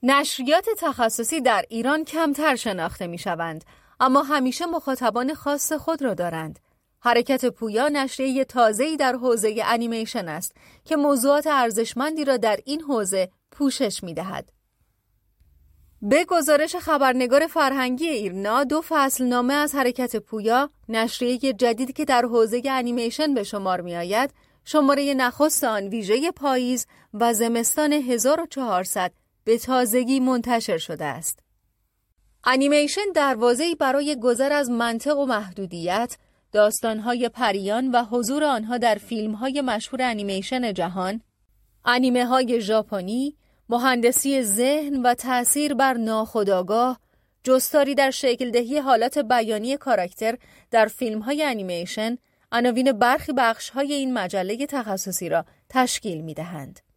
نشریات تخصصی در ایران کمتر شناخته می شوند، اما همیشه مخاطبان خاص خود را دارند. حرکت پویا نشریه تازه‌ای در حوزه انیمیشن است که موضوعات ارزشمندی را در این حوزه پوشش می دهد. به گزارش خبرنگار فرهنگی ایرنا، 2 فصلنامه از حرکت پویا، نشریه جدیدی که در حوزه انیمیشن به شمار می آید، شماره نخست آن ویژه پاییز و زمستان 1400 به تازگی منتشر شده است. انیمیشن دروازه‌ای برای گذر از منطق و محدودیت، داستان‌های پریان و حضور آنها در فیلم‌های مشهور انیمیشن جهان، انیمه‌های ژاپنی، مهندسی ذهن و تأثیر بر ناخودآگاه، جستاری در شکل‌دهی حالات بیانی کاراکتر در فیلم‌های انیمیشن، عناوین برخی بخش‌های این مجله تخصصی را تشکیل می‌دهند.